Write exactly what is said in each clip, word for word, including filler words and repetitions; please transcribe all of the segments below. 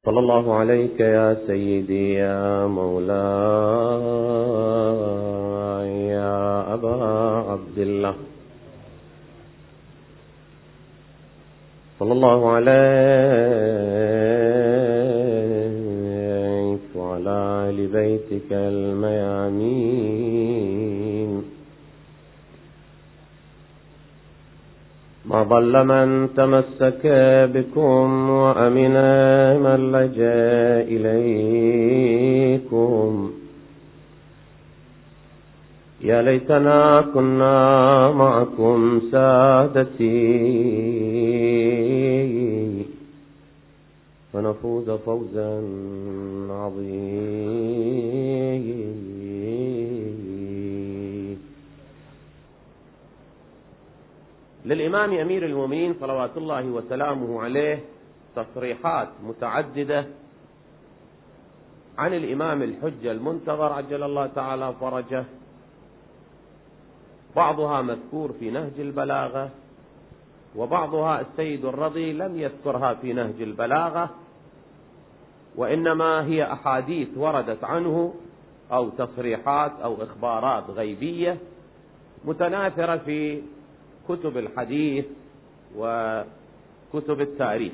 صلى الله عليك يا سيدي يا مولاي يا أبا عبد الله، صلى الله عليك وعلى آل بيتك الميامين. ما ضل من تمسك بكم وأمن من لجأ إليكم. يا ليتنا كنا معكم سادتي فنفوز فوزا عظيما. للإمام أمير المؤمنين صلوات الله وسلامه عليه تصريحات متعددة عن الإمام الحجة المنتظر عجل الله تعالى فرجه، بعضها مذكور في نهج البلاغة وبعضها السيد الرضي لم يذكرها في نهج البلاغة، وإنما هي أحاديث وردت عنه أو تصريحات أو إخبارات غيبية متناثرة في كتب الحديث وكتب التاريخ.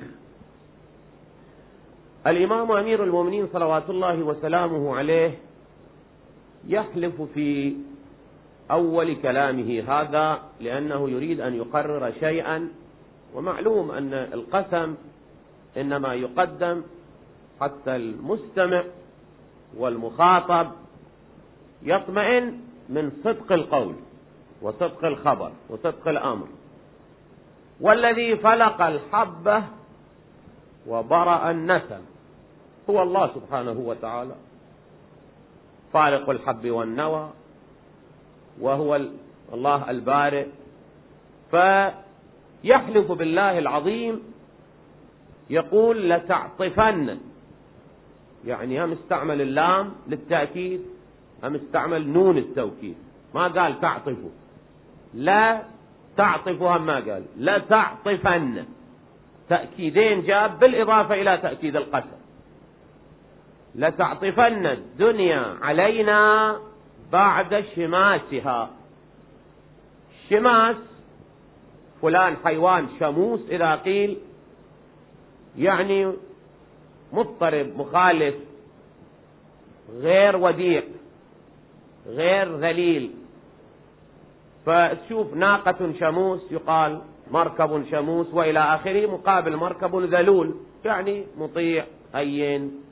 الإمام أمير المؤمنين صلوات الله وسلامه عليه يحلف في أول كلامه هذا لأنه يريد أن يقرر شيئا، ومعلوم أن القسم إنما يقدم حتى المستمع والمخاطب يطمئن من صدق القول وصدق الخبر وصدق الأمر. والذي فلق الحبة وبرأ النسم هو الله سبحانه وتعالى، فالق الحب والنوى، وهو الله البارئ. فيحلف بالله العظيم يقول لتعطفن، يعني هم استعمل اللام للتأكيد هم استعمل نون التوكيد، ما قال تعطفوا، لا تعطفوا هم ما قال، لا تعطفن، تأكيدين جاب بالإضافة إلى تأكيد القسم. لتعطفن الدنيا علينا بعد شماسها. شماس فلان حيوان شموس إذا قيل يعني مضطرب مخالف غير وديع غير ذليل. فتشوف ناقة شموس يقال مركب شموس وإلى آخره، مقابل مركب ذلول يعني مطيع هين.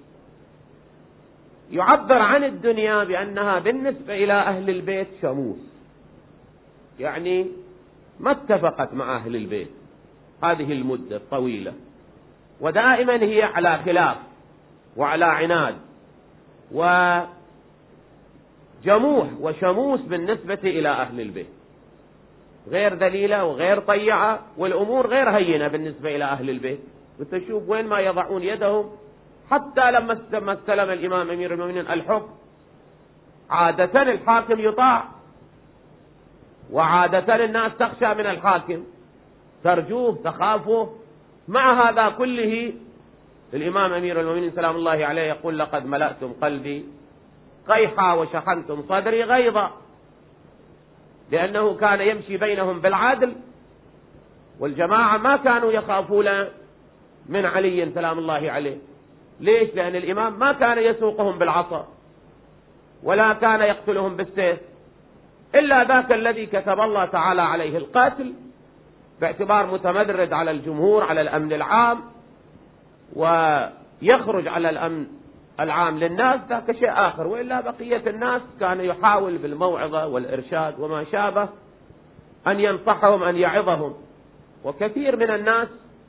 يعبر عن الدنيا بأنها بالنسبة إلى أهل البيت شموس، يعني ما اتفقت مع أهل البيت هذه المدة الطويلة، ودائما هي على خلاف وعلى عناد وجموح وشموس بالنسبة إلى أهل البيت، غير ذليلة وغير طيعة، والأمور غير هينة بالنسبة إلى أهل البيت. وتشوف وين ما يضعون يدهم. حتى لما استلم الإمام أمير المؤمنين الحكم عادة الحاكم يطاع، وعادة الناس تخشى من الحاكم، ترجوه تخافه. مع هذا كله الإمام أمير المؤمنين سلام الله عليه يقول لقد ملأتم قلبي قيحا وشحنتم صدري غيظا، لأنه كان يمشي بينهم بالعدل، والجماعة ما كانوا يخافون من علي سلام الله عليه. ليش؟ لأن الإمام ما كان يسوقهم بالعصا ولا كان يقتلهم بالسيف، إلا ذاك الذي كتب الله تعالى عليه القتل باعتبار متمدرد على الجمهور على الأمن العام ويخرج على الأمن العام للناس، ذاك شيء آخر. وإلا بقية الناس كان يحاول بالموعظة والإرشاد وما شابه أن ينصحهم أن يعظهم. وكثير من الناس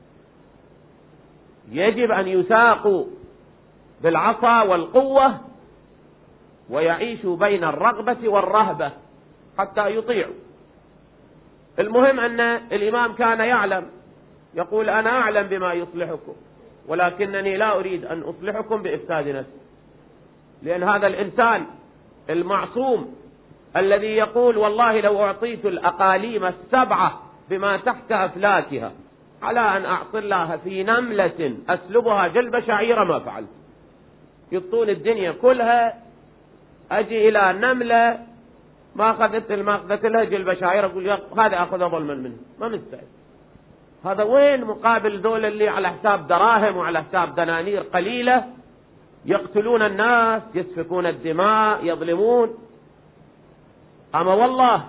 يجب أن يساقوا بالعصا والقوة ويعيشوا بين الرغبة والرهبة حتى يطيعوا. المهم أن الإمام كان يعلم، يقول أنا أعلم بما يصلحكم ولكنني لا أريد أن أصلحكم بإفساد نفسي. لأن هذا الإنسان المعصوم الذي يقول والله لو أعطيت الأقاليم السبعة بما تحت أفلاكها على أن أعصي الله في نملة أسلبها جلب شعيرة ما فعلت. يطول الدنيا كلها أجي إلى نملة ما أخذت ما أخذت لها جلب شعيرة أقول هذا أخذ ظلما منه، ما مستعد. هذا وين مقابل دول اللي على حساب دراهم وعلى حساب دنانير قليلة يقتلون الناس، يسفكون الدماء، يظلمون. أما والله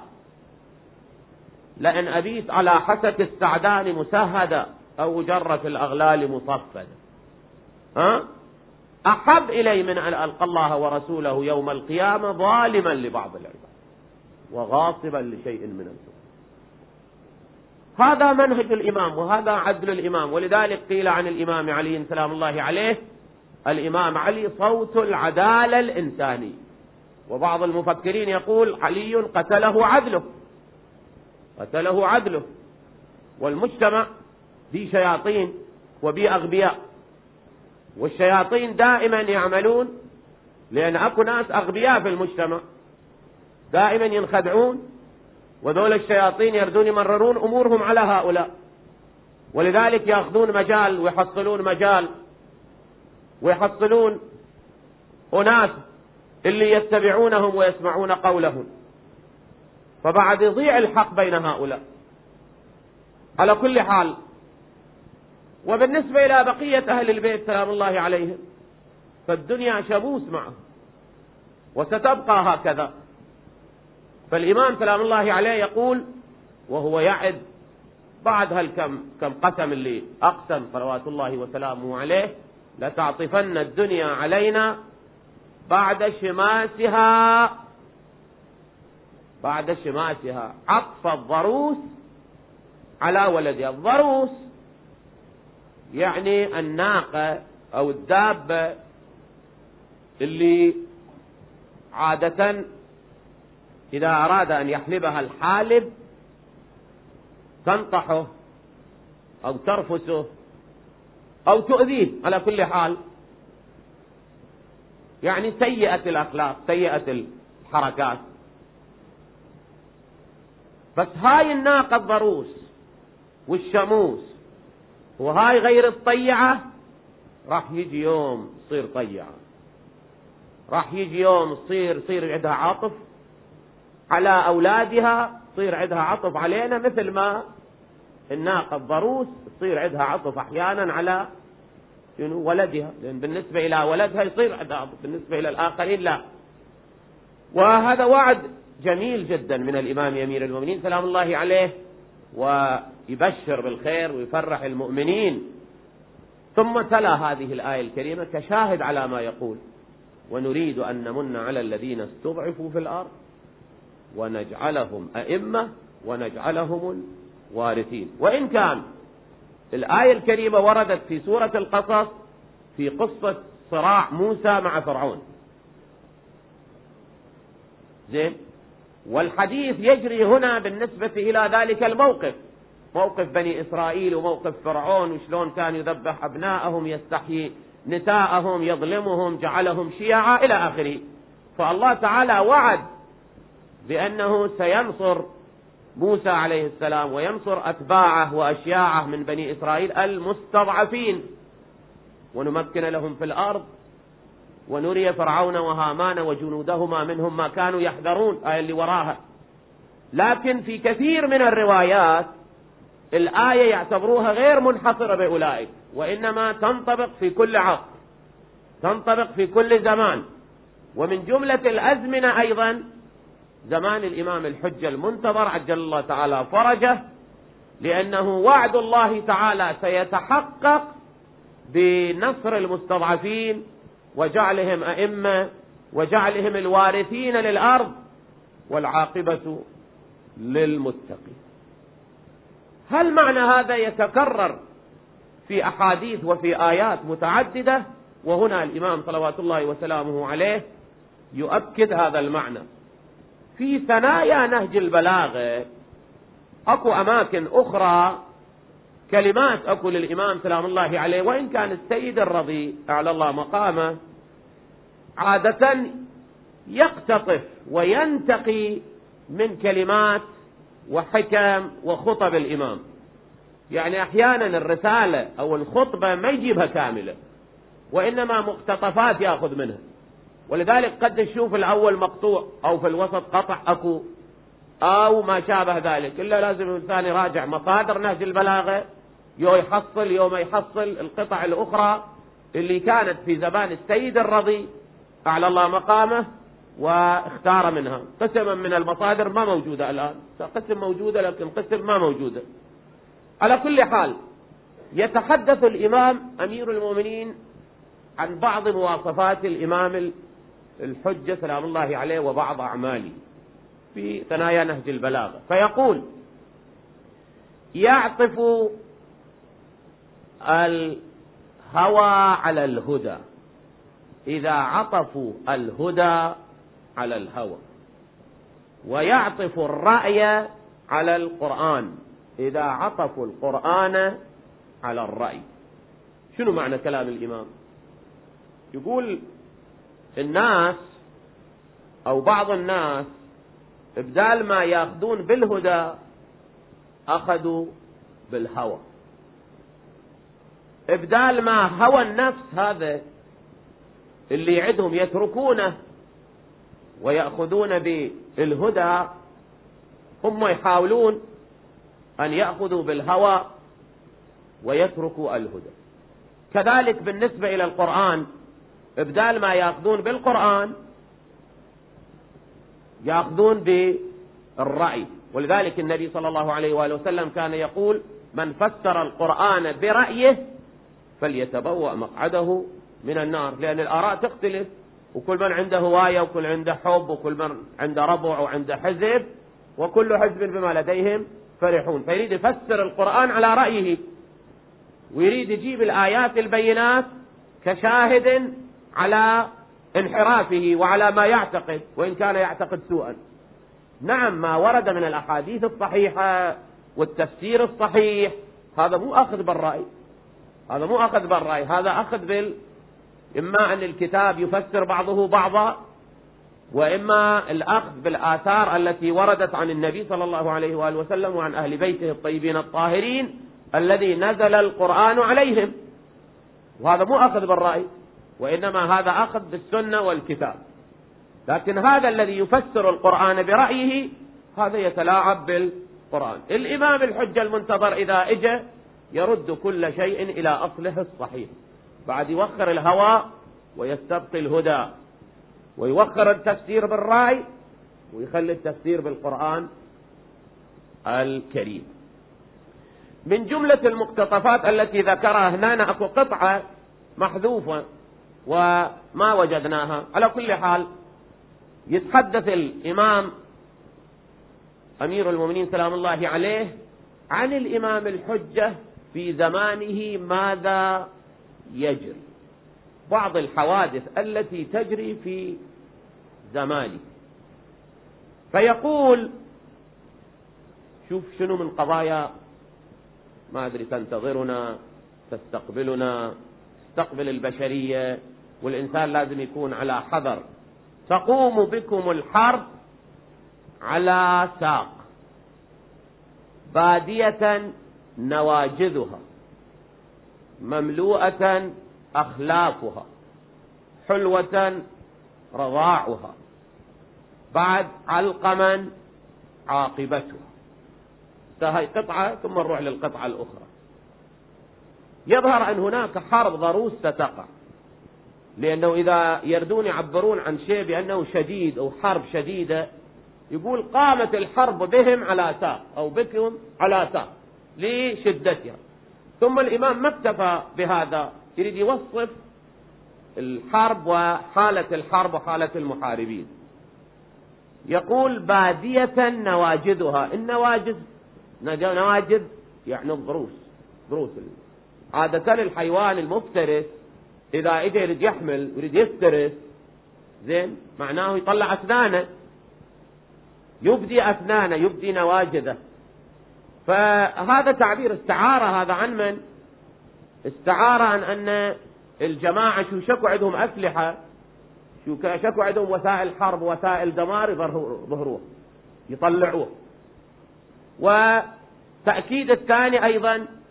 لأن أبيت على حسك السعدان مسهدا أو جرة الأغلال مصفدا، ها أحب إلي من أن ألقى الله ورسوله يوم القيامة ظالما لبعض العباد وغاصبا لشيء من الحكم. هذا منهج الإمام وهذا عدل الإمام. ولذلك قيل عن الإمام علي سلام الله عليه: الإمام علي صوت العدالة الإنساني. وبعض المفكرين يقول علي قتله عدله، قتله عدله. والمجتمع بي شياطين وبي أغبياء، والشياطين دائما يعملون لأن أكو ناس أغبياء في المجتمع دائما ينخدعون، وذول الشياطين يردون يمررون أمورهم على هؤلاء، ولذلك يأخذون مجال ويحصلون مجال ويحصلون أناس اللي يتبعونهم ويسمعون قولهم، فبعد يضيع الحق بين هؤلاء. على كل حال، وبالنسبة إلى بقية أهل البيت سلام الله عليهم فالدنيا شموس معهم وستبقى هكذا. فالإمام سلام الله عليه يقول وهو يعد بعد هالكم كم قسم اللي أقسم صلوات الله وسلامه عليه: لتعطفن الدنيا علينا بعد شماسها، بعد شماسها، عطف الضروس على ولدها. الضروس يعني الناقة أو الدابة اللي عادة إذا أراد أن يحلبها الحالب تنطحه أو ترفسه أو تؤذيه، على كل حال يعني سيئة الأخلاق، سيئة الحركات. بس هاي الناقة الضروس والشموس وهاي غير الطيعة راح يجي يوم تصير طيعة، راح يجي يوم تصير تصير عندها عطف على أولادها، تصير عندها عطف علينا، مثل ما الناقة الضروس تصير عندها عطف أحيانا على ولدها، لأن بالنسبة إلى ولدها يصير عندها عطف، بالنسبة إلى الآخرين لا. وهذا وعد جميل جدا من الإمام أمير المؤمنين سلام الله عليه، ويبشر بالخير ويفرح المؤمنين. ثم تلا هذه الآية الكريمة كشاهد على ما يقول: ونريد أن نمن على الذين استضعفوا في الأرض ونجعلهم أئمة ونجعلهم الوارثين. وإن كان الآية الكريمة وردت في سورة القصص في قصة صراع موسى مع فرعون، زين، والحديث يجري هنا بالنسبة إلى ذلك الموقف، موقف بني إسرائيل وموقف فرعون، وشلون كان يذبح أبناءهم، يستحيي نساءهم، يظلمهم، جعلهم شيعا إلى آخره. فالله تعالى وعد بأنه سينصر موسى عليه السلام وينصر أتباعه وأشياعه من بني إسرائيل المستضعفين، ونمكن لهم في الأرض ونري فرعون وهامان وجنودهما منهم ما كانوا يحذرون، آية اللي وراها. لكن في كثير من الروايات الآية يعتبروها غير منحصرة بأولئك، وإنما تنطبق في كل عصر، تنطبق في كل زمان. ومن جملة الأزمنة أيضا زمان الإمام الحجة المنتظر عجل الله تعالى فرجه، لأنه وعد الله تعالى سيتحقق بنصر المستضعفين وجعلهم أئمة وجعلهم الوارثين للأرض، والعاقبة للمتقين. هل معنى هذا يتكرر في أحاديث وفي آيات متعددة؟ وهنا الإمام صلوات الله وسلامه عليه يؤكد هذا المعنى. في ثنايا نهج البلاغة أكو أماكن أخرى كلمات أكو للإمام سلام الله عليه، وإن كان السيد الرضي أعلى الله مقامه عادة يقتطف وينتقي من كلمات وحكم وخطب الإمام، يعني أحيانا الرسالة أو الخطبة ما يجيبها كاملة، وإنما مقتطفات يأخذ منها، ولذلك قد تشوف الأول مقطوع أو في الوسط قطع أكو أو ما شابه ذلك. إلا لازم الإنسان يراجع مصادر نهج البلاغة، يوم يحصل يوم يحصل القطع الأخرى اللي كانت في زمان السيد الرضي أعلى الله مقامه واختار منها قسما من المصادر ما موجودة الآن، قسم موجودة لكن قسم ما موجودة. على كل حال يتحدث الإمام أمير المؤمنين عن بعض مواصفات الإمام الحجة سلام الله عليه وبعض أعماله في ثنايا نهج البلاغة، فيقول: يعطف الهوى على الهدى إذا عطفوا الهدى على الهوى، ويعطف الرأي على القرآن إذا عطفوا القرآن على الرأي. شنو معنى كلام الإمام؟ يقول الناس أو بعض الناس بدال ما يأخذون بالهدى أخذوا بالهوى، بدال ما هوى النفس هذا اللي يعدهم يتركونه ويأخذون بالهدى، هم يحاولون أن يأخذوا بالهوى ويتركوا الهدى. كذلك بالنسبة إلى القرآن، بدال ما يأخذون بالقرآن يأخذون بالرأي. ولذلك النبي صلى الله عليه وآله وسلم كان يقول: من فسر القرآن برأيه فليتبوأ مقعده من النار، لأن الآراء تختلف، وكل من عنده هواية وكل عنده حب وكل من عنده ربع وعنده حزب، وكل حزب بما لديهم فرحون. فيريد يفسر القرآن على رأيه، ويريد يجيب الآيات البينات كشاهد على انحرافه وعلى ما يعتقد، وإن كان يعتقد سوءا. نعم، ما ورد من الأحاديث الصحيحة والتفسير الصحيح هذا مو أخذ بالرأي، هذا مو أخذ بالرأي، هذا أخذ بال إما أن الكتاب يفسر بعضه بعضا، وإما الأخذ بالآثار التي وردت عن النبي صلى الله عليه وآله وسلم وعن أهل بيته الطيبين الطاهرين الذي نزل القرآن عليهم، وهذا مو أخذ بالرأي، وإنما هذا أخذ بالسنة والكتاب. لكن هذا الذي يفسر القرآن برأيه هذا يتلاعب بالقرآن. الإمام الحجة المنتظر إذا إجى يرد كل شيء إلى أصله الصحيح، بعد يوخر الهوى ويستبقي الهدى، ويوخر التفسير بالرأي ويخلي التفسير بالقرآن الكريم. من جملة المقتطفات التي ذكرها هنا أكو قطعة محذوفة وما وجدناها. على كل حال يتحدث الإمام أمير المؤمنين سلام الله عليه عن الإمام الحجة في زمانه ماذا يجري، بعض الحوادث التي تجري في زمانه. فيقول: شوف شنو من قضايا ما أدري تنتظرنا تستقبلنا، تستقبل البشرية، والإنسان لازم يكون على حذر. تقوم بكم الحرب على ساق، بادية نواجذها، مملوءة أخلافها، حلوة رضاعها، بعد علقما عاقبتها. هاي قطعة ثم نروح للقطعة الأخرى. يظهر أن هناك حرب ضروس ستقع، لأنه إذا يردون يعبرون عن شيء بأنه شديد أو حرب شديدة، يقول قامت الحرب بهم على ساق أو بكم على ساق لشدتها. ثم الإمام ما اكتفى بهذا، يريد يوصف الحرب وحالة الحرب وحالة المحاربين. يقول: بادية نواجذها. النواجذ نواجذ يعني الضروس، ضروس. عادة الحيوان المفترس إذا إجا يريد يحمل يريد يفترس، زين، معناه يطلع أسنانه، يبدي أسنانه، يبدي نواجذه. فهذا تعبير استعارة. هذا عن من؟ استعارة عن أن الجماعة شو شكوا عندهم أسلحة، شو شكوا عندهم وسائل حرب وسائل دمار، يظهروه يطلعوه. وتأكيد الثاني أيضا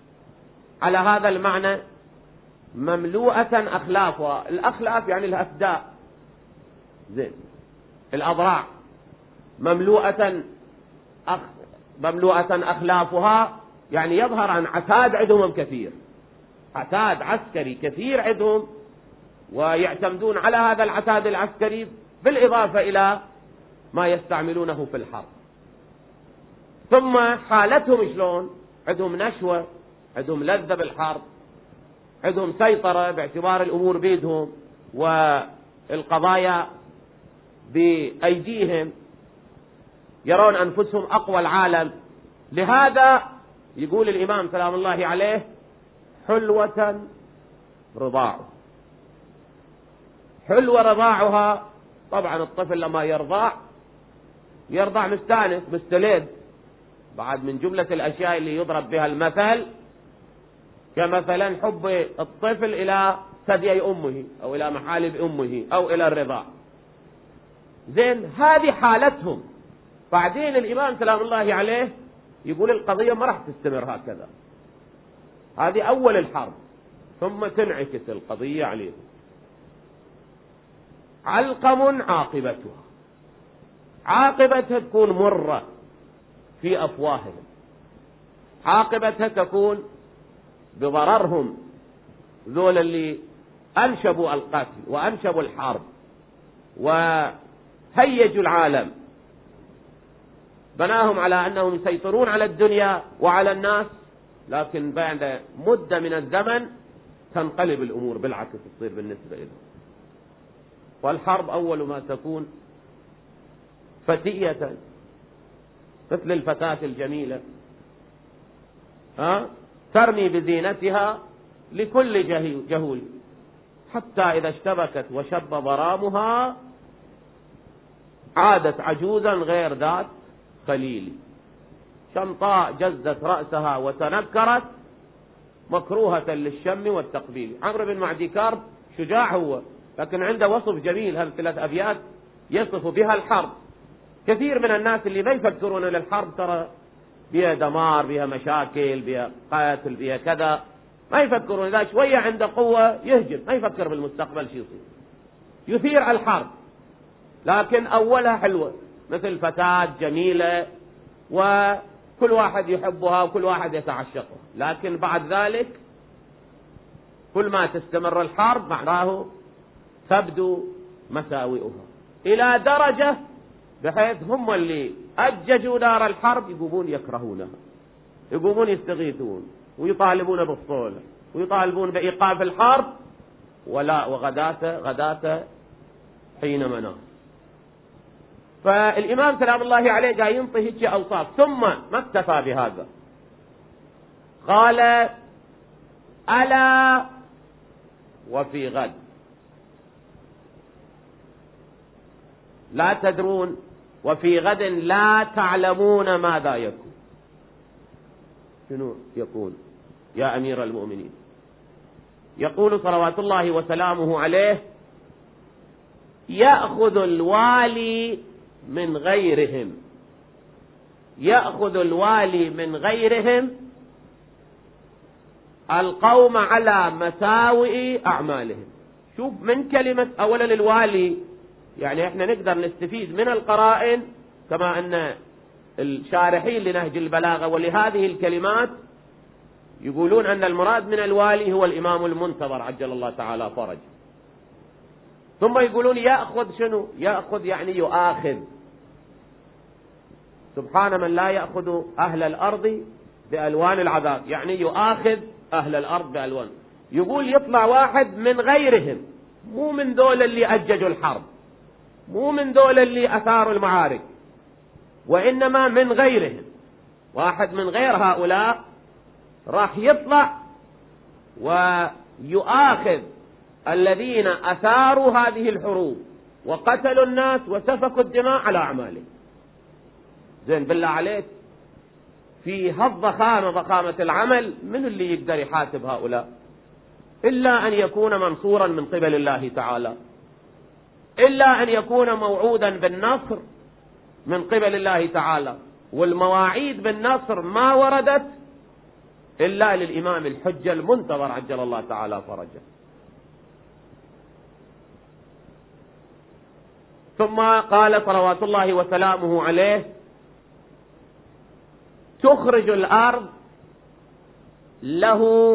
على هذا المعنى مملوءة أخلافها. الأخلاف يعني الأفداء، زين، الأضراع مملوءة أخ... مملوءة أخلافها، يعني يظهر عن عتاد عندهم كثير، عتاد عسكري كثير عندهم، ويعتمدون على هذا العتاد العسكري بالإضافة إلى ما يستعملونه في الحرب. ثم حالتهم شلون؟ عندهم نشوة، عندهم لذة بالحرب، عندهم سيطرة باعتبار الأمور بيدهم والقضايا بأيديهم، يرون أنفسهم أقوى العالم. لهذا يقول الإمام سلام الله عليه حلوة رضاع. حلوة رضاعها، طبعا الطفل لما يرضع يرضع مستانس مستلذ، بعد من جملة الأشياء اللي يضرب بها المثل كمثلا حب الطفل إلى ثدي أمه أو إلى محالب أمه أو إلى الرضاع. زين، هذه حالتهم. بعدين الإمام سلام الله عليه يقول القضية ما راح تستمر هكذا، هذه أول الحرب، ثم تنعكس القضية عليهم. علقم عاقبتها، عاقبتها تكون مرة في أفواههم، عاقبتها تكون بضررهم، ذول اللي أنشبوا القتل وأنشبوا الحرب وهيجوا العالم، بناهم على أنهم يسيطرون على الدنيا وعلى الناس، لكن بعد مدة من الزمن تنقلب الأمور بالعكس، تصير بالنسبة لهم. والحرب أول ما تكون فتية مثل الفتاة الجميلة، ها ترمي بزينتها لكل جهول، حتى إذا اشتبكت وشب ضرامها عادت عجوزا غير ذات خليل، شمطاء جزت رأسها وتنكرت مكروهة للشم والتقبيل. عمرو بن معدي كرب شجاع هو، لكن عنده وصف جميل، هذه ثلاث أبيات يصف بها الحرب. كثير من الناس اللي ما يفكرون للحرب ترى بها دمار، بها مشاكل، بها قتل، بها كذا، ما يفكرون. إذا شوية عنده قوة يهجم، ما يفكر بالمستقبل شو يصير، يثير الحرب. لكن أولها حلوة مثل فتاة جميلة وكل واحد يحبها وكل واحد يتعشقها، لكن بعد ذلك كل ما تستمر الحرب معناه تبدو مساوئها، إلى درجة بحيث هم اللي أججوا نار الحرب يقومون يكرهونها، يقومون يستغيثون ويطالبون بالصلح ويطالبون بإيقاف الحرب، ولا وغداة غداة حين منام. فالإمام سلام الله عليه جاي ينطي هيك أوصاف، ثم ما اكتفى بهذا، قال ألا وفي غد لا تدرون وفي غد لا تعلمون ماذا يكون. شنو يكون يا أمير المؤمنين؟ يقول صلوات الله وسلامه عليه يأخذ الوالي من غيرهم، يأخذ الوالي من غيرهم القوم على مساوئ أعمالهم. شوف من كلمة أولا الوالي، يعني احنا نقدر نستفيد من القرائن كما أن الشارحين لنهج البلاغة ولهذه الكلمات يقولون أن المراد من الوالي هو الإمام المنتظر عجل الله تعالى فرج. ثم يقولون يأخذ شنو؟ يأخذ يعني يؤاخذ. سبحان من لا يأخذ أهل الأرض بألوان العذاب، يعني يؤاخذ أهل الأرض بألوان. يقول يطلع واحد من غيرهم، مو من دول اللي أججوا الحرب، مو من دول اللي أثاروا المعارك، وإنما من غيرهم، واحد من غير هؤلاء راح يطلع ويؤاخذ الذين أثاروا هذه الحروب وقتلوا الناس وسفكوا الدماء على أعمالهم. زين بالله عليك، في هالضخامة ضخامة العمل من اللي يقدر يحاسب هؤلاء إلا أن يكون منصورا من قبل الله تعالى، إلا أن يكون موعودا بالنصر من قبل الله تعالى. والمواعيد بالنصر ما وردت إلا للإمام الحجة المنتظر عجل الله تعالى فرجه. ثم قال صلوات الله وسلامه عليه: تخرج الأرض له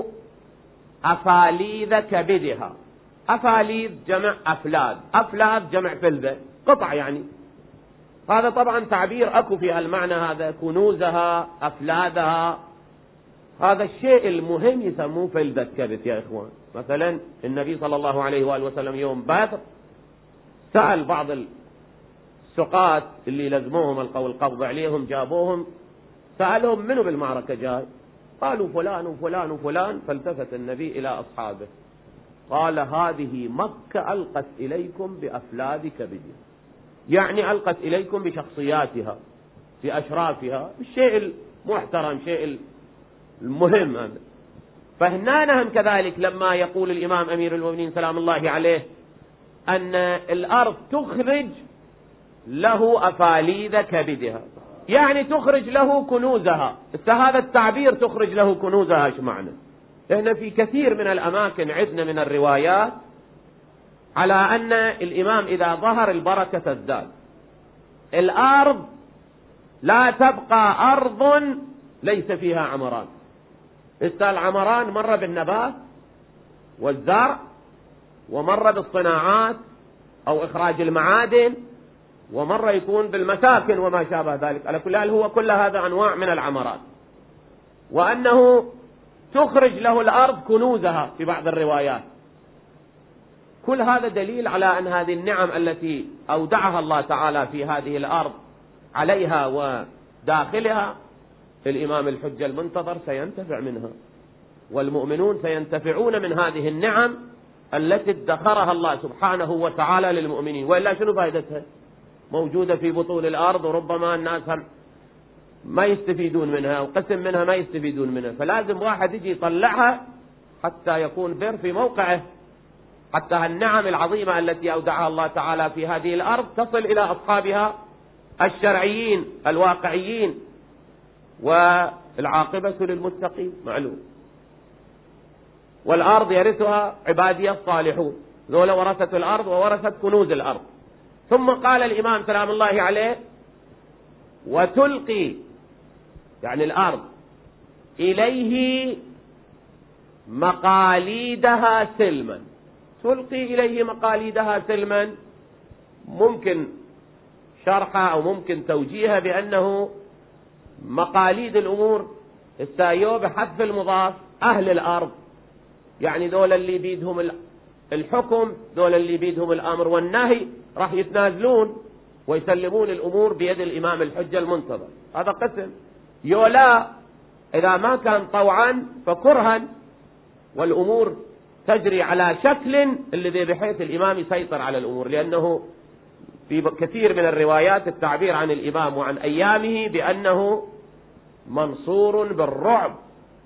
أفاليذ كبدها. أفاليذ جمع أفلاذ، أفلاذ جمع فلذة، قطع يعني. هذا طبعا تعبير أكو في المعنى هذا، كنوزها أفلاذها، هذا الشيء المهم يسموه فلذة كبد يا إخوان. مثلا النبي صلى الله عليه وآله وسلم يوم بدر سأل بعض السقاة اللي لزموهم القبض عليهم، جابوهم سألهم: منو بالمعركة جاي؟ قالوا: فلان وفلان وفلان. فالتفت النبي إلى أصحابه قال: هذه مكة ألقت إليكم بأفلاذ كبدها، يعني ألقت إليكم بشخصياتها، بأشرافها، بالشيء المحترم، شيء المهم هذا. فهنا نهم كذلك لما يقول الإمام أمير المؤمنين سلام الله عليه أن الأرض تخرج له أفاليذ كبدها، يعني تخرج له كنوزها. هذا التعبير تخرج له كنوزها ايش معنى؟ لأن في كثير من الأماكن عندنا من الروايات على أن الإمام إذا ظهر البركة تزداد. الأرض لا تبقى أرض ليس فيها عمران. العمران مر بالنبات والزرع، ومر بالصناعات أو إخراج المعادن، ومرة يكون بالمساكن وما شابه ذلك. على كل حال هو كل هذا أنواع من العمرات، وأنه تخرج له الأرض كنوزها في بعض الروايات. كل هذا دليل على أن هذه النعم التي أودعها الله تعالى في هذه الأرض عليها وداخلها الإمام الحجة المنتظر سينتفع منها، والمؤمنون سينتفعون من هذه النعم التي ادخرها الله سبحانه وتعالى للمؤمنين. وإلا شنو فائدتها؟ موجودة في بطول الأرض، وربما الناس ما يستفيدون منها، وقسم منها ما يستفيدون منها. فلازم واحد يجي يطلعها حتى يكون بر في موقعه، حتى النعم العظيمة التي أودعها الله تعالى في هذه الأرض تصل إلى أصحابها الشرعيين الواقعيين، والعاقبة للمتقين معلوم. والأرض يرثها عبادي الصالحون، ذولا ورثة الأرض وورثت كنوز الأرض. ثم قال الإمام سلام الله عليه: وتلقي، يعني الأرض، إليه مقاليدها سلما. تلقي إليه مقاليدها سلما ممكن شرحها أو ممكن توجيهها بأنه مقاليد الأمور السايو بحذف المضاف أهل الأرض، يعني دول اللي بيدهم الحكم، دول اللي بيدهم الأمر والنهي، راح يتنازلون ويسلمون الأمور بيد الإمام الحجة المنتظر. هذا قسم. يولا إذا ما كان طوعا فكرها، والأمور تجري على شكل الذي بحيث الإمام يسيطر على الأمور. لأنه في كثير من الروايات التعبير عن الإمام وعن أيامه بأنه منصور بالرعب،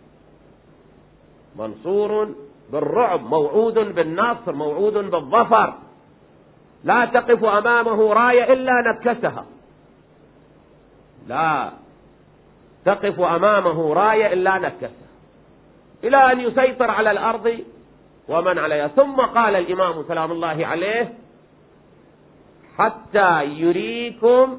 منصور بالرعب، موعود بالنصر، موعود بالظفر، لا تقف أمامه راية إلا نكسها، لا تقف أمامه راية إلا نكسها، إلى أن يسيطر على الأرض ومن عليها. ثم قال الإمام سلام الله عليه: حتى يريكم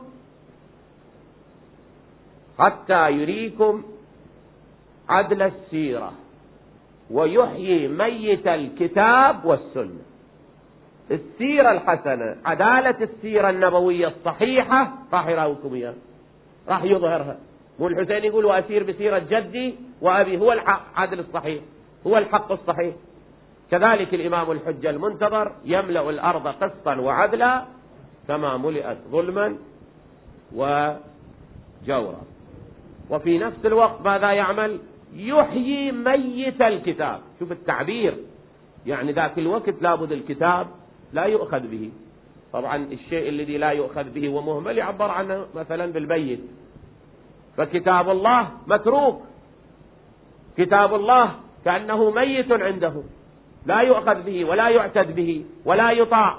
حتى يريكم عدل السيرة ويحيي ميت الكتاب والسنة. السيرة الحسنة، عدالة السيرة النبوية الصحيحة راح يراوكم إياه، راح يظهرها. مو الحسين يقول: وأسير بسيرة جدي وأبي، هو الحق عدل الصحيح، هو الحق الصحيح. كذلك الإمام الحجة المنتظر يملأ الأرض قسطا وعدلا كما ملئت ظلما وجورا. وفي نفس الوقت ماذا يعمل؟ يحيي ميت الكتاب. شوف التعبير، يعني ذاك الوقت لابد الكتاب لا يؤخذ به. طبعا الشيء الذي لا يؤخذ به ومهمل يعبر عنه مثلا بالميت. فكتاب الله متروك، كتاب الله كأنه ميت عنده، لا يؤخذ به ولا يعتد به ولا يطاع.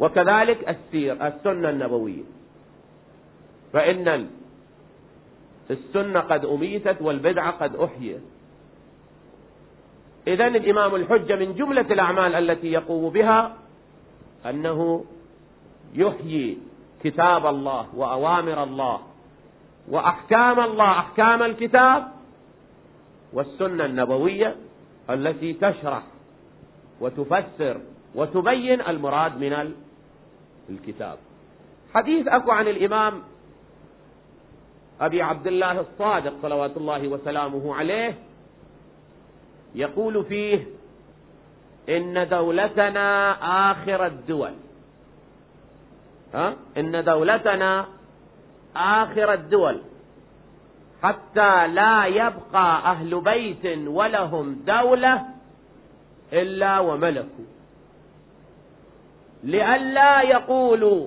وكذلك السير السنة النبوية، فإن السنة قد أميتت والبدعة قد أحيت. إذن الإمام الحجة من جملة الأعمال التي يقوم بها أنه يحيي كتاب الله وأوامر الله وأحكام الله، أحكام الكتاب والسنة النبوية التي تشرح وتفسر وتبين المراد من الكتاب. حديث أكو عن الإمام أبي عبد الله الصادق صلوات الله وسلامه عليه يقول فيه: إن دولتنا آخر الدول، ها؟ إن دولتنا آخر الدول حتى لا يبقى أهل بيت ولهم دولة إلا وملكوا، لئلا يقولوا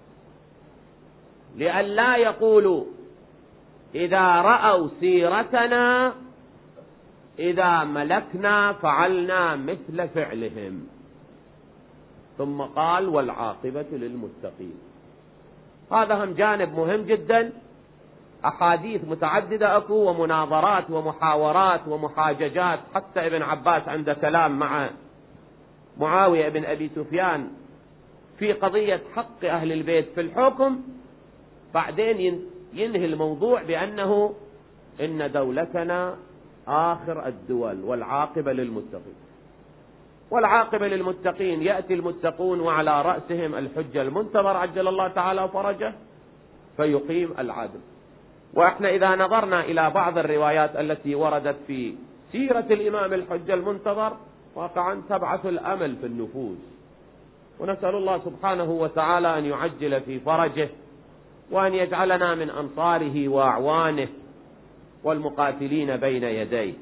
لئلا يقولوا إذا رأوا سيرتنا إذا ملكنا فعلنا مثل فعلهم. ثم قال: والعاقبة للمتقين. هذا هم جانب مهم جدا. أحاديث متعددة أكو ومناظرات ومحاورات ومحاججات، حتى ابن عباس عنده كلام مع معاوية بن أبي سفيان في قضية حق أهل البيت في الحكم، بعدين ينهي الموضوع بأنه إن دولتنا آخر الدول والعاقبة للمتقين. والعاقبة للمتقين يأتي المتقون وعلى رأسهم الحجة المنتظر عجل الله تعالى فرجه فيقيم العدل. وإحنا إذا نظرنا إلى بعض الروايات التي وردت في سيرة الإمام الحجة المنتظر واقعا تبعث الأمل في النفوس، ونسأل الله سبحانه وتعالى أن يعجل في فرجه وأن يجعلنا من أنصاره وأعوانه والمقاتلين بين يديه.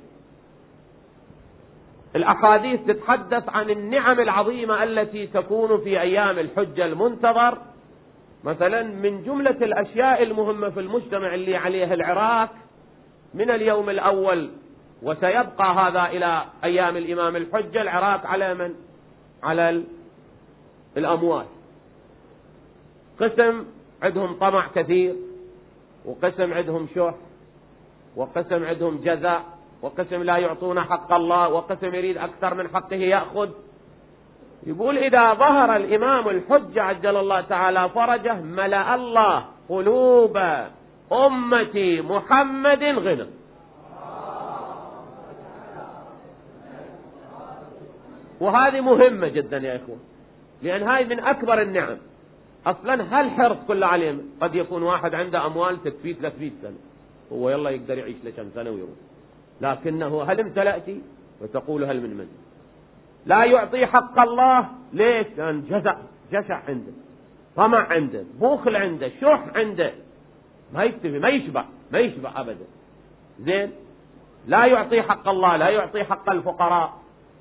الأحاديث تتحدث عن النعم العظيمة التي تكون في أيام الحجة المنتظر. مثلا من جملة الأشياء المهمة في المجتمع اللي عليه العراق من اليوم الأول وسيبقى هذا إلى أيام الإمام الحجة، العراق على من؟ على الأموال. قسم عندهم طمع كثير، وقسم عندهم شح، وقسم عندهم جزاء، وقسم لا يعطون حق الله، وقسم يريد أكثر من حقه يأخذ. يقول: إذا ظهر الإمام الحجة عجل الله تعالى فرجه ملأ الله قلوب أمتي محمد غنى. وهذه مهمة جدا يا إخوان، لأن هاي من أكبر النعم. أصلا هالحرص كله عليهم. قد يكون واحد عنده أموال تكفيه ثلاثمئة سنة، هو يلا يقدر يعيش لكم سنة ويروح، لكنه هل امتلأتي وتقول هل من من لا يعطي حق الله. ليش؟ لأن جزع جشع عنده، طمع عنده، بخل عنده، شح عنده، ما يكتفي، ما يشبع ما يشبع أبدا. زين، لا يعطي حق الله، لا يعطي حق الفقراء،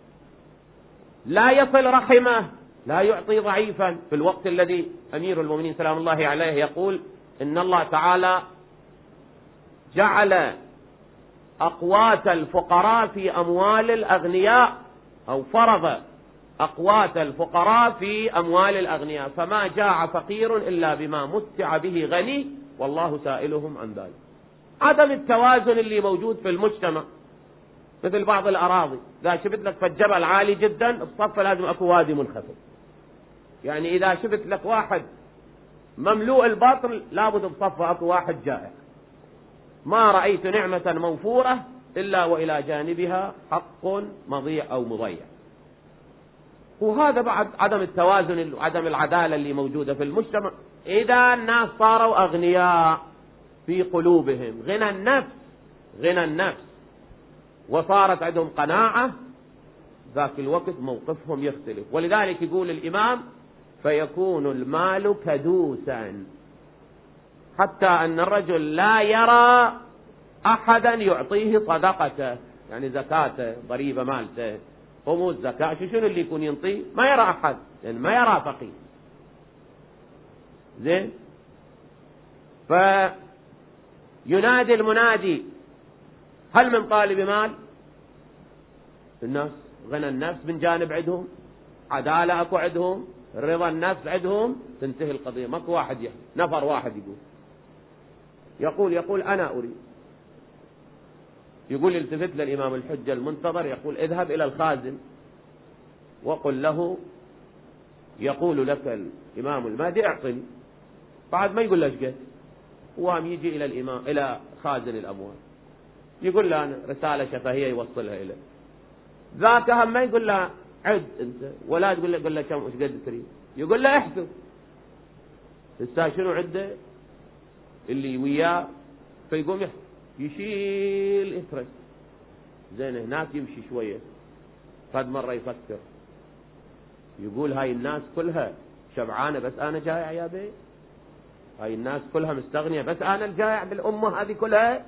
لا يصل رحمه، لا يعطي ضعيفا. في الوقت الذي أمير المؤمنين سلام الله عليه يقول إن الله تعالى جعل أقوات الفقراء في أموال الأغنياء، أو فرض أقوات الفقراء في أموال الأغنياء، فما جاع فقير إلا بما متع به غني والله سائلهم عن ذلك. عدم التوازن اللي موجود في المجتمع، مثل بعض الأراضي إذا شفت لك في الجبل عالي جدا الصف لازم أكو وادي منخفض. يعني إذا شفت لك واحد مملوء البطن لابد بصفه أكو واحد جائع. ما رأيت نعمة موفورة إلا وإلى جانبها حق مضيع أو مضيع. وهذا بعد عدم التوازن وعدم العدالة اللي موجودة في المجتمع. إذا الناس صاروا أغنياء في قلوبهم، غنى النفس غنى النفس وصارت عندهم قناعة، ذاك الوقت موقفهم يختلف. ولذلك يقول الإمام: فيكون المال كدوسا، حتى أن الرجل لا يرى أحدا يعطيه صدقته، يعني زكاته، ضريبة مالته، خمس زكاة، شنو اللي يكون ينطيه؟ ما يرى أحد، لأن يعني ما يرى فقير. زين، فينادي المنادي: هل من طالب مال؟ الناس غنى النفس من جانب عندهم، عدالة أكو عندهم، رضا النفس عندهم، تنتهي القضية. ماكو واحد يحكي، نفر واحد يقول يقول يقول أنا أريد. يقول التفت للإمام الحجة المنتظر يقول اذهب إلى الخازن وقل له يقول لك الإمام المهدي اعطني. بعد ما يقول له ايش قلت، وهم يجي إلى الإمام إلى خازن الأموال يقول له أنا رسالة شفهية يوصلها إليه. ذاك هم ما يقول له عد أنت، ولا تقول له قل له كم ايش قد تريد، يقول له احسب هسه شنو عده اللي وياه، فيقوم يحسب يشيل يفرش زين. هناك يمشي شوية، قد مرة يفكر يقول هاي الناس كلها شبعانة بس أنا جائع يا بي، هاي الناس كلها مستغنية بس أنا الجائع بالأمة هذه كلها.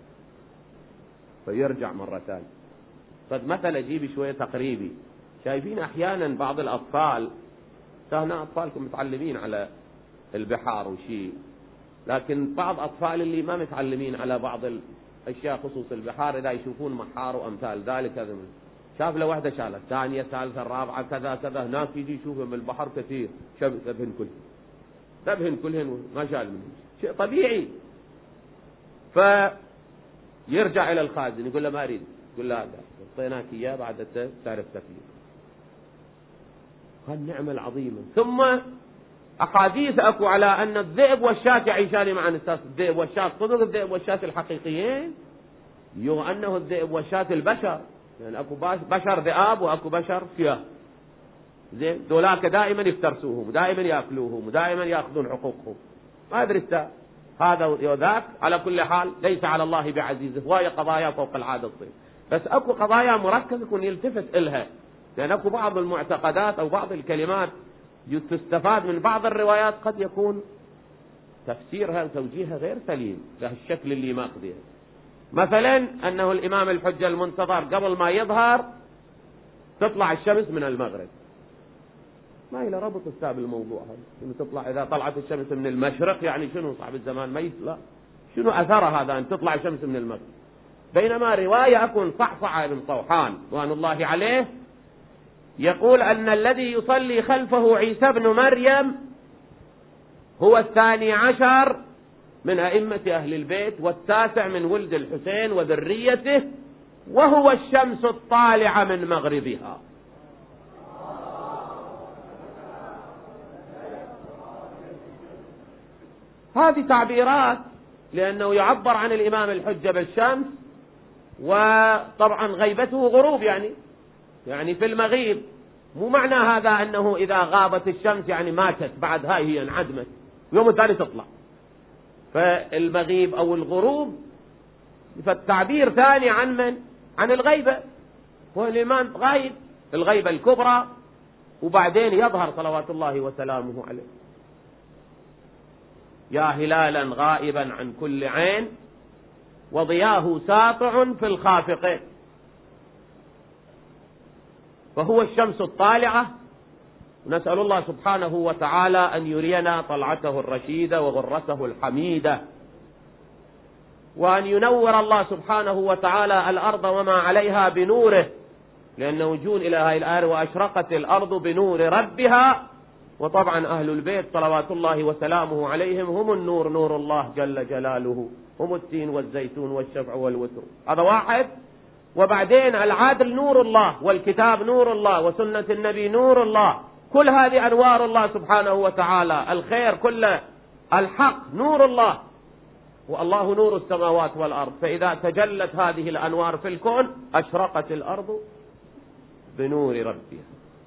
فيرجع مرة ثانية. قد مثل أجيب شوية تقريبي. شايفين أحيانا بعض الأطفال، هنا أطفالكم متعلمين على البحار وشيء، لكن بعض أطفال اللي ما متعلمين على بعض الأشياء خصوص البحار إذا يشوفون محار وأمثال ذلك، هذا شاف له واحدة شالت ثانية ثالثة رابعة كذا كذا، هناك يجي يشوفهم البحر كثير شب ذبهن كلهن ذبهن كلهن ما شال منهم شيء طبيعي. فيرجع إلى الخازن يقول له ما أريد، يقول له هذا أعطيناك إياه بعد تعرف تفيد. هالنعمة العظيمة. ثم أحاديث أكو على أن الذئب والشاة يعيشان معا. الذئب والشاة صدق الذئب والشاة الحقيقيين، يو أنه الذئب والشاة البشر، يعني أكو بشر ذئاب وأكو بشر شياه. زين دولاك دائما يفترسوهم ودائما يأكلوهم ودائما يأخذون حقوقهم. ما أدري هذا وذاك. على كل حال ليس على الله بعزيز، وهي قضايا فوق العادة تصير، بس أكو قضايا مركزة يكون يلتفت إلها، لأن أكو بعض المعتقدات أو بعض الكلمات تستفاد من بعض الروايات قد يكون تفسيرها وتوجيهها غير سليم بهالشكل اللي ماخذه. مثلا أنه الإمام الحجة المنتظر قبل ما يظهر تطلع الشمس من المغرب. ما إلى ربط الساب الموضوع هذا، تطلع إذا طلعت الشمس من المشرق يعني شنو صاحب الزمان ميت؟ لا، شنو أثر هذا أن تطلع الشمس من المغرب؟ بينما رواية أكون صحصح بن طوحان رضوان الله عليه يقول أن الذي يصلي خلفه عيسى بن مريم هو الثاني عشر من أئمة أهل البيت والتاسع من ولد الحسين وذريته، وهو الشمس الطالعة من مغربها. هذه تعبيرات لأنه يعبر عن الإمام الحجة بالشمس، وطبعا غيبته غروب يعني يعني في المغيب. مو معنى هذا أنه إذا غابت الشمس يعني ماتت بعد، هاي هي انعدمت يوم الثاني تطلع. فالمغيب أو الغروب فالتعبير ثاني عن من؟ عن الغيبة، هو الإمام غايب الغيبة الكبرى وبعدين يظهر صلوات الله وسلامه عليه. يا هلالا غائبا عن كل عين وضياه ساطع في الخافقين. فهو الشمس الطالعة، نسأل الله سبحانه وتعالى أن يرينا طلعته الرشيدة وغرته الحميدة، وأن ينور الله سبحانه وتعالى الأرض وما عليها بنوره، لأنه وجود إلى هذه الآية وأشرقت الأرض بنور ربها. وطبعا أهل البيت صلوات الله وسلامه عليهم هم النور، نور الله جل جلاله، هم التين والزيتون والشفع والوتر، هذا واحد. وبعدين العادل نور الله، والكتاب نور الله، وسنة النبي نور الله، كل هذه أنوار الله سبحانه وتعالى، الخير كله، الحق نور الله، والله نور السماوات والأرض. فإذا تجلت هذه الأنوار في الكون أشرقت الأرض بنور ربها.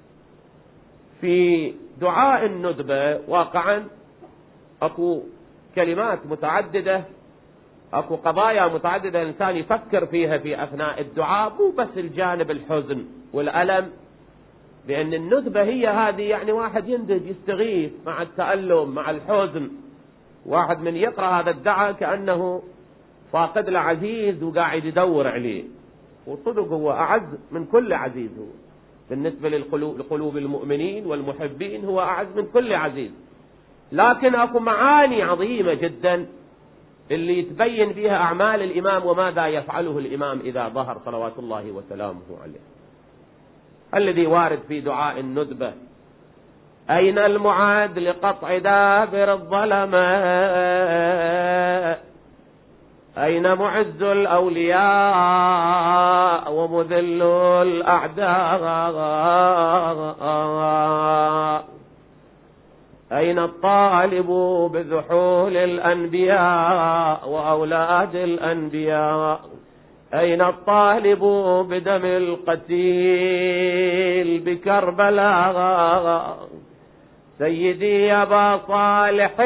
في دعاء الندبة واقعا أكو كلمات متعددة، أكو قضايا متعددة الإنسان يفكر فيها في أثناء الدعاء، مو بس الجانب الحزن والألم، لأن الندبة هي هذه يعني واحد يندج يستغيث مع التألم مع الحزن. واحد من يقرأ هذا الدعاء كأنه فاقد لعزيز وقاعد يدور عليه، وصدق هو أعز من كل عزيز. هو بالنسبة للقلوب المؤمنين والمحبين هو أعز من كل عزيز، لكن أكو معاني عظيمة جدا اللي يتبين فيها أعمال الإمام وماذا يفعله الإمام إذا ظهر صلوات الله وسلامه عليه. الذي وارد في دعاء الندبة: أين المعاد لقطع دابر الظلماء أين معز الأولياء ومذل الأعداء؟ أين الطالب بذحول الأنبياء وأولاد الأنبياء؟ أين الطالب بدم القتيل بكربلاء؟ سيدي يا أبا صالح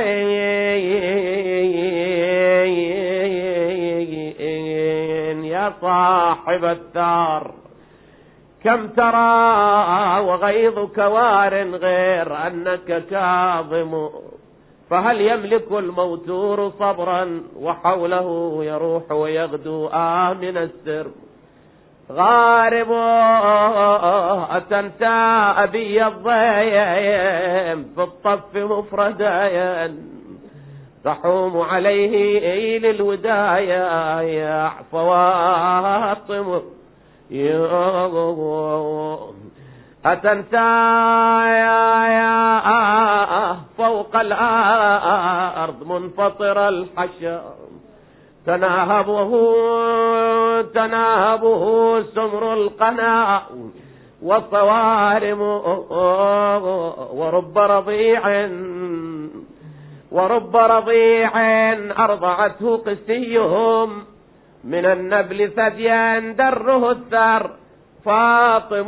يا صاحب الثار، كم ترى وغيظك وار غير أنك كاظم، فهل يملك الموتور صبرا وحوله يروح ويغدو آمن السر؟ غارب أتنسى أبي الضيم في الطف مفردا، تحوم عليه للودايا يا فواطم، أتنسى يا يا فوق الأرض منفطر الحشا، تناهبه تناهبه سمر القنا والصوارم، ورب رضيع ورب رضيع أرضعته قسيهم، من النبل ثديا دره الثار فاطم،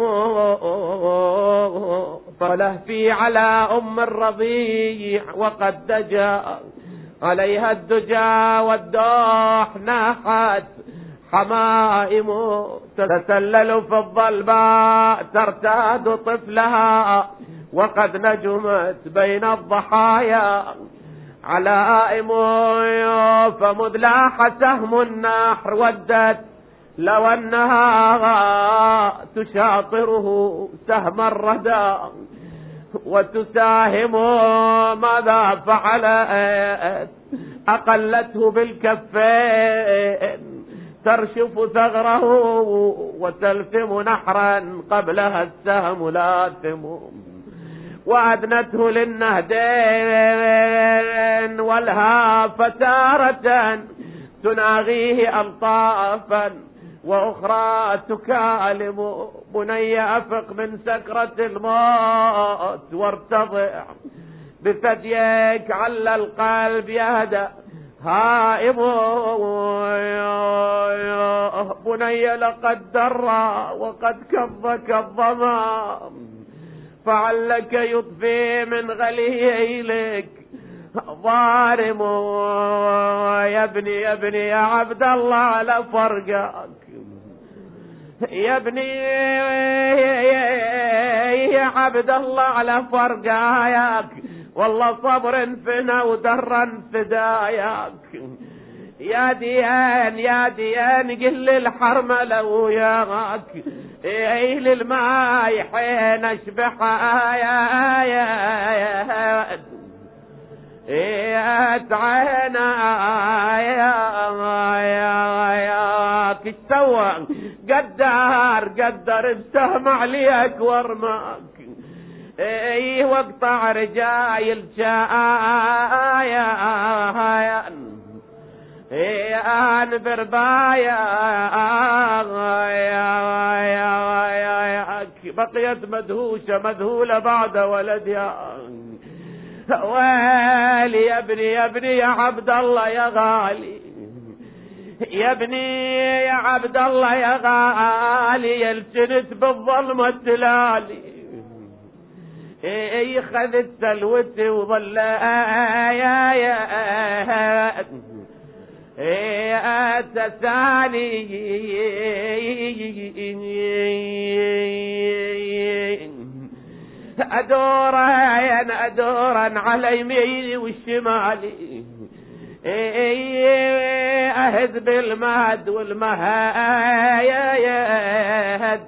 فلهفي على أم الرضيع وقد دجا عليها الدجا والدوح ناحت حمائم، تتسلل في الظلماء ترتاد طفلها وقد نجمت بين الضحايا علائم، فمذ لاح سهم النحر ودت لو أنها تشاطره سهم الردى وتساهم، ماذا فعلت أقلته بالكفين ترشف ثغره وتلثم نحرا قبلها السهم لاثم، وأدنته للنهدين والها فتارة تناغيه ألطافا وأخرى تكالم، بني أفق من سكرة الموت وارتضع بثديك عل القلب يهدأ هائم، بني لقد درى وقد كظك الظما، فعلك يطفي من غليلك ظالم، يا ابني يا ابني يا عبد الله على فرقك، يا ابني يا عبد الله على فرقاياك، والله صبر فينا ودرا فداياك، يا ديان يا ديان قل الحرملة وياك، ايه للماي حين اشبحها يا يا يا تعينا يا يا يا كش سوى قدر قدر بسهم عليك ورماك، ايه واقطع رجايل شايا ايه ان بربايا بقيت مدهوشة مذهولة بعد ولدها، ويلي يا ابني يا ابني يا عبد الله يا غالي، يا ابني يا عبد الله يا غالي، يلتنت بالظلمة التلالي، اي خذت سلوتي وظل يا يا اي تساني أدورا أدورا على يميني والشمالي، أهد بالمهد والمهايد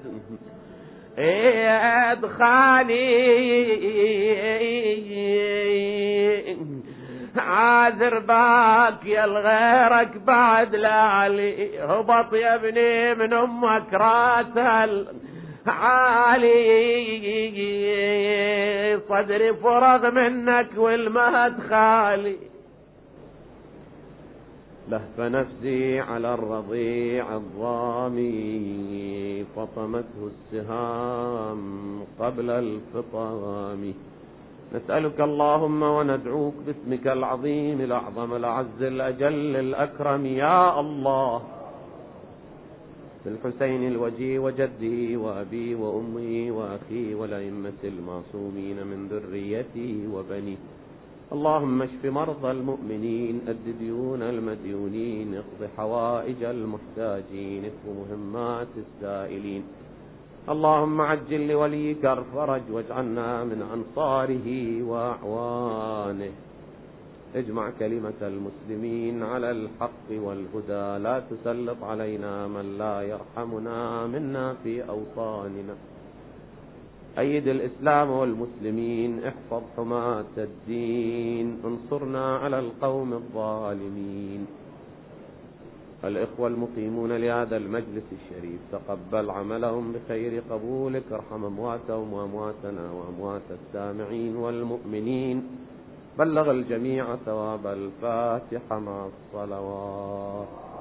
أدخاني عاذر باك يا الغيرك بعد لالي، هبط يا ابني من أمك راسل عالي، صدري فرغ منك والمهد خالي، لهف نفسي على الرضيع الضامي فطمته السهام قبل الفطام. نسألك اللهم وندعوك باسمك العظيم الأعظم الأعز الأجل الأكرم يا الله بالحسين الوجي وجده وأبي وأمي وأخي والأئمة المعصومين من ذريتي وبني. اللهم اشف مرضى المؤمنين، أد ديون المديونين، اقض حوائج المحتاجين، اكف مهمات السائلين. اللهم عجل لوليك الفرج واجعلنا من أنصاره وأعوانه. اجمع كلمة المسلمين على الحق والهدى، لا تسلط علينا من لا يرحمنا منا في أوطاننا. أيد الإسلام والمسلمين، احفظ حماة الدين، انصرنا على القوم الظالمين. الإخوة المقيمون لهذا المجلس الشريف تقبل عملهم بخير قبولك، ارحم أمواتهم وأمواتنا وأموات السامعين والمؤمنين. بلغ الجميع ثواب الفاتحة مع الصلوات.